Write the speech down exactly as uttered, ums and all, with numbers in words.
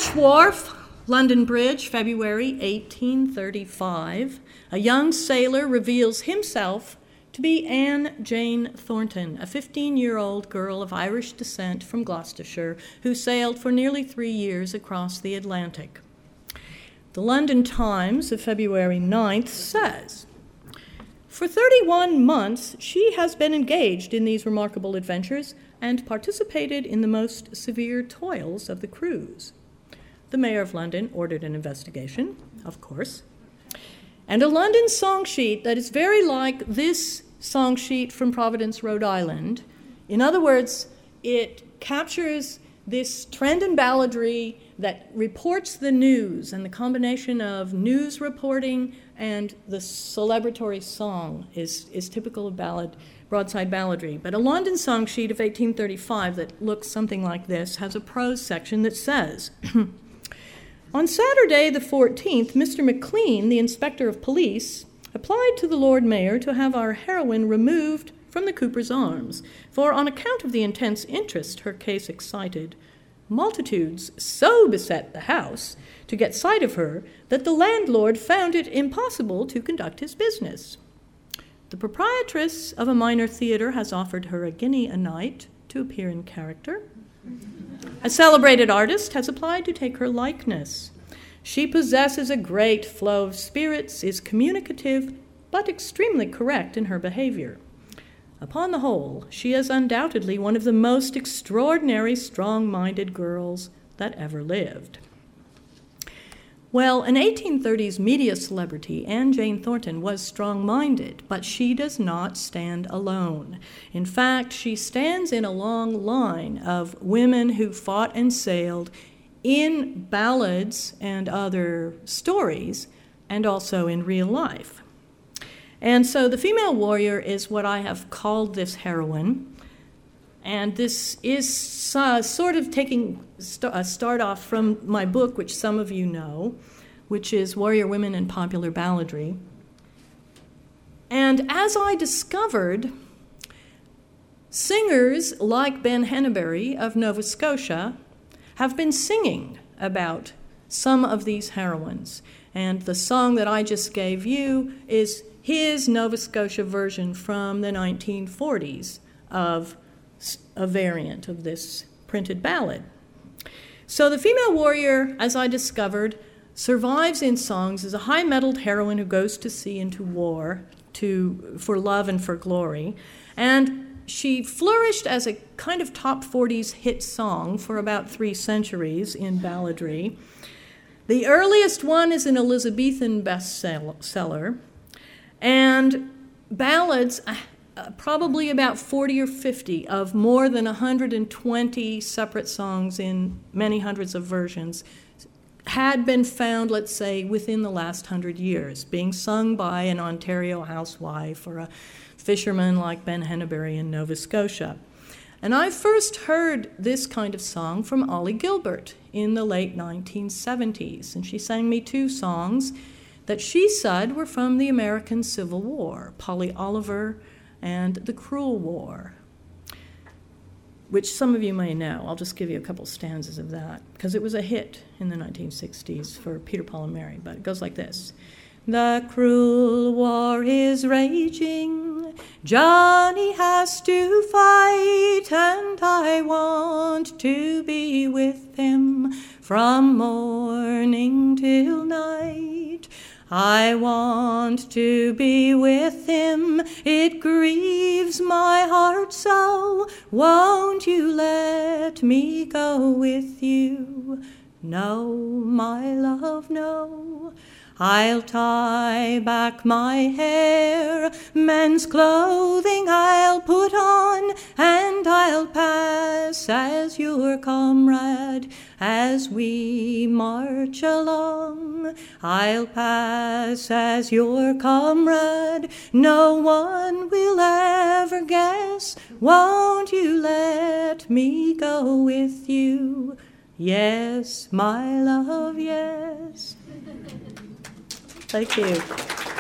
Irish Wharf, London Bridge, February eighteen thirty-five. A young sailor reveals himself to be Anne Jane Thornton, a fifteen-year-old girl of Irish descent from Gloucestershire who sailed for nearly three years across the Atlantic. The London Times of February ninth says, "For thirty-one months, she has been engaged in these remarkable adventures and participated in the most severe toils of the cruise. The Mayor of London ordered an investigation, of course, and a London song sheet that is very like this song sheet from Providence, Rhode Island. In other words, it captures this trend in balladry that reports the news, and the combination of news reporting and the celebratory song is, is typical of ballad, broadside balladry. But a London song sheet of eighteen thirty-five that looks something like this has a prose section that says, "On Saturday the fourteenth, Mister McLean, the Inspector of Police, applied to the Lord Mayor to have our heroine removed from the Cooper's Arms, for on account of the intense interest her case excited, multitudes so beset the house to get sight of her that the landlord found it impossible to conduct his business. The proprietress of a minor theater has offered her a guinea a night to appear in character. A celebrated artist has applied to take her likeness. She possesses a great flow of spirits, is communicative, but extremely correct in her behavior. Upon the whole, she is undoubtedly one of the most extraordinary strong-minded girls that ever lived." Well, an eighteen thirties media celebrity, Anne Jane Thornton, was strong-minded, but she does not stand alone. In fact, she stands in a long line of women who fought and sailed in ballads and other stories, and also in real life. And so the female warrior is what I have called this heroine. And this is uh, sort of taking st- a start off from my book, which some of you know, which is Warrior Women in Popular Balladry. And as I discovered, singers like Ben Henneberry of Nova Scotia have been singing about some of these heroines. And the song that I just gave you is his Nova Scotia version from the nineteen forties of a variant of this printed ballad. So the female warrior, as I discovered, survives in songs as a high-mettled heroine who goes to sea and to war to, for love and for glory. And she flourished as a kind of top forties hit song for about three centuries in balladry. The earliest one is an Elizabethan bestseller, and ballads, uh, probably about forty or fifty of more than one hundred twenty separate songs in many hundreds of versions, had been found, let's say, within the last hundred years, being sung by an Ontario housewife or a fisherman like Ben Henneberry in Nova Scotia. And I first heard this kind of song from Ollie Gilbert in the late nineteen seventies, and she sang me two songs that she said were from the American Civil War, Polly Oliver and The Cruel War, which some of you may know. I'll just give you a couple stanzas of that, because it was a hit in the nineteen sixties for Peter, Paul, and Mary, but it goes like this. The cruel war is raging, Johnny has to fight, and I want to be with him from morning till night. I want to be with him, it grieves my heart so, won't you let me go with you? No, my love, no. I'll tie back my hair, men's clothing I'll put on, and I'll pass as your comrade as we march along. I'll pass as your comrade, no one will ever guess. Won't you let me go with you? Yes, my love, yes. Thank you.